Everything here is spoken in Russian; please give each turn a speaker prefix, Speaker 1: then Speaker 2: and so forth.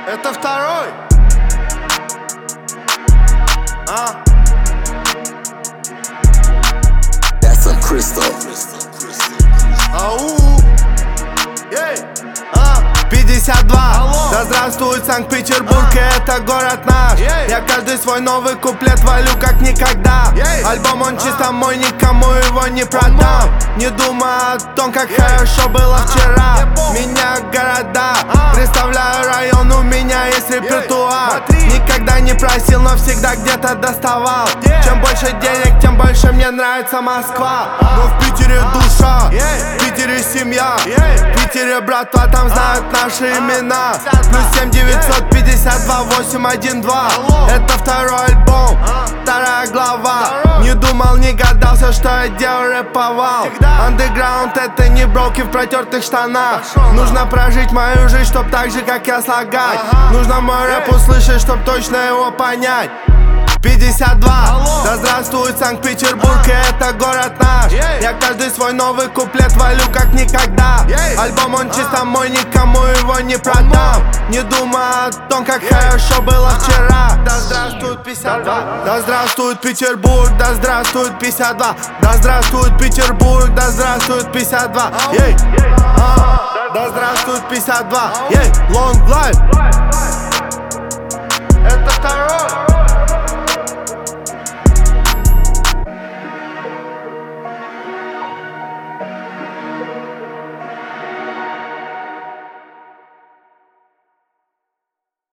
Speaker 1: Это второй.
Speaker 2: That's a Crystal.
Speaker 1: Ау. Ей. 52.
Speaker 3: Алло.
Speaker 1: Да здравствует Санкт-Петербург, и это город наш.
Speaker 3: Ей.
Speaker 1: Я каждый свой новый куплет валю как никогда.
Speaker 3: Ей.
Speaker 1: Альбом он чисто мой, никому его не продам. Не думай о том, как хорошо было вчера.
Speaker 3: Я помню.
Speaker 1: Меня города, представляю район, у меня есть репертуар.
Speaker 3: Смотри.
Speaker 1: Никогда не просил, но всегда где-то доставал.
Speaker 3: Ей.
Speaker 1: Чем больше денег, тем больше мне нравится Москва. Но в Питере душа,
Speaker 3: Ей.
Speaker 1: в Питере семья,
Speaker 3: Ей.
Speaker 1: в Питере братва, там знают наши имена. Плюс 7 952 812.
Speaker 3: Алло.
Speaker 1: Это второй альбом, вторая глава.
Speaker 3: Второй.
Speaker 1: Не думал, не гадался, что я делал, рэповал.
Speaker 3: Всегда.
Speaker 1: Андеграунд это не броки в протертых штанах.
Speaker 3: Пошел,
Speaker 1: Нужно прожить мою жизнь, чтоб так же, как я слагать.
Speaker 3: Ага.
Speaker 1: Нужно мой рэп
Speaker 3: Ей.
Speaker 1: услышать, чтоб точно его понять. 52.
Speaker 3: Алло.
Speaker 1: Да здравствует Санкт-Петербург, и это город наш.
Speaker 3: Ей.
Speaker 1: Я каждый свой новый куплет валю как никогда.
Speaker 3: Ей.
Speaker 1: Альбом он чисто мой, никому его не продам. Не думай о том, как хорошо было вчера. Да здравствует 52. Да здравствует Петербург, да здравствует 52. Да здравствует Петербург, да здравствует 52. Ей. Да здравствует 52. Ей. Long life.
Speaker 3: Это второй.